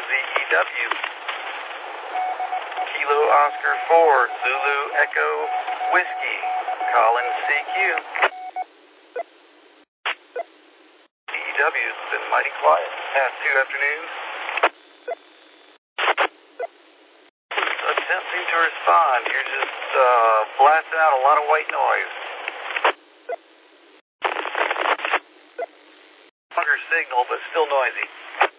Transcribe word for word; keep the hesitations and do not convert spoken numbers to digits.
Z E W. Kilo Oscar four, Zulu Echo Whiskey, Collins C Q. Z E W's been mighty quiet past two afternoons. Attempting to respond, you're just uh, blasting out a lot of white noise. Longer signal, but still noisy.